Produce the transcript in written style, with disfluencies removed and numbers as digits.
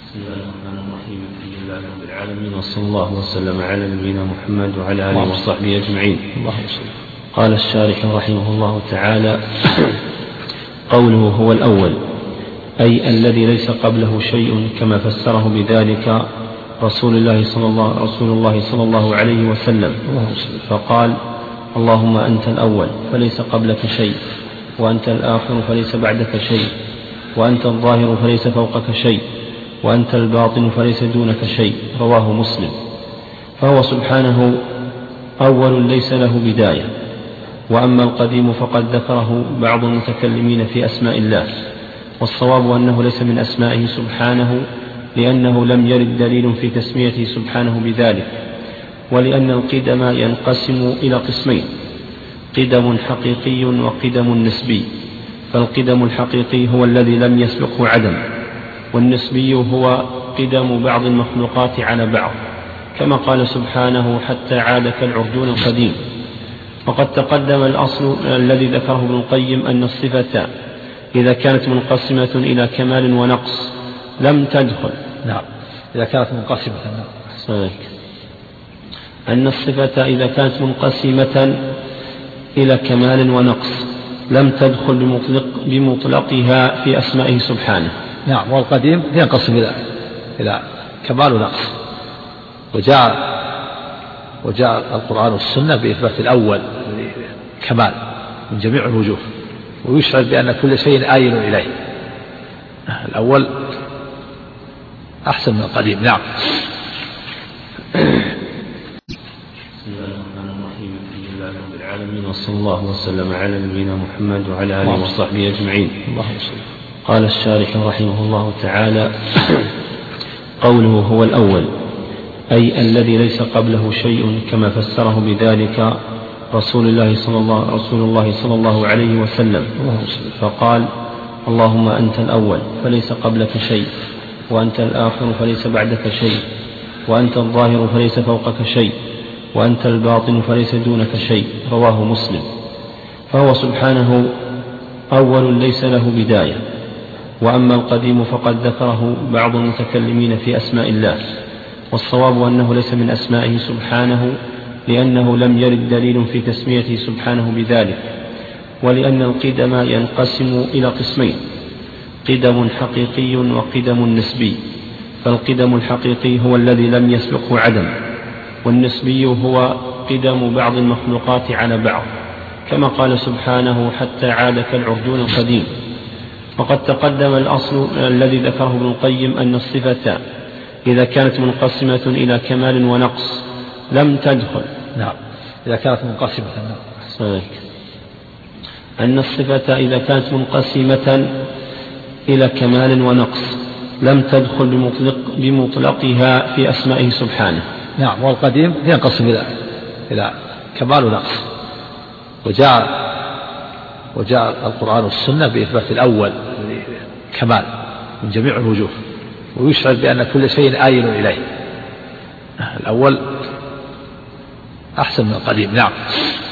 بسم الله الرحمن الرحيم. الحمد لله رب العالمين، وصلى الله وسلم على نبينا محمد وعلى آله وصحبه أجمعين. قال الشارح رحمه الله تعالى: قوله هو الأول، أي الذي ليس قبله شيء، كما فسره بذلك رسول الله صلى الله عليه وسلم، فقال: اللهم أنت الأول فليس قبلك شيء، وأنت الآخر فليس بعدك شيء، وأنت الظاهر فليس فوقك شيء، وأنت الباطن فليس دونك شيء. رواه مسلم. فهو سبحانه أول ليس له بداية، وأما القديم فقد ذكره بعض المتكلمين في أسماء الله، والصواب أنه ليس من أسمائه سبحانه، لأنه لم يرد دليل في تسميته سبحانه بذلك، ولأن القدم ينقسم إلى قسمين: قدم حقيقي وقدم نسبي. فالقدم الحقيقي هو الذي لم يسبقه عدم، والنسبي هو قدم بعض المخلوقات على بعض، كما قال سبحانه: حتى عاد كالعرجون القديم. وقد تقدم الأصل الذي ذكره ابن القيم أن الصفة إذا كانت منقسمة إلى كمال ونقص لم تدخل. نعم، إذا كانت منقسمة. أن الصفة إذا كانت منقسمة إلى كمال ونقص لم تدخل بمطلقها في أسمائه سبحانه. نعم، والقديم ينقسم إلى كمال ونقص، وجاء القرآن والسنة بإثبات الأول كمال من جميع الوجوه، ويشعر بأن كل شيء آيل إليه. الأول أحسن من القديم. نعم. العالمين، وصلى الله وسلم على نبينا محمد وعلى آله وصحبه أجمعين. قال الشارح رحمه الله تعالى: قوله هو الأول، أي الذي ليس قبله شيء، كما فسره بذلك رسول الله صلى الله عليه وسلم، فقال: اللهم أنت الأول فليس قبلك شيء، وأنت الآخر فليس بعدك شيء، وأنت الظاهر فليس فوقك شيء، وأنت الباطن فليس دونك شيء. رواه مسلم. فهو سبحانه أول ليس له بداية، وأما القديم فقد ذكره بعض المتكلمين في أسماء الله، والصواب أنه ليس من أسمائه سبحانه، لأنه لم يرد دليل في تسميته سبحانه بذلك، ولأن القدم ينقسم إلى قسمين: قدم حقيقي وقدم نسبي. فالقدم الحقيقي هو الذي لم يسبقه عدم، والنسبي هو قدم بعض المخلوقات على بعض، كما قال سبحانه: حتى عاد كالعرجون القديم. وقد تقدم الأصل الذي ذكره ابن القيم أن الصفة إذا كانت منقسمة إلى كمال ونقص لم تدخل. نعم، إذا كانت منقسمة. أن الصفة إذا كانت منقسمة إلى كمال ونقص لم تدخل بمطلقها في أسمائه سبحانه. نعم، والقديم ينقسم إلى كمال ونقص، وجاء القرآن والسنة بإثبات الأول كمال من جميع الوجوه، ويشعر بأن كل شيء آيل إليه. الأول أحسن من القديم. نعم.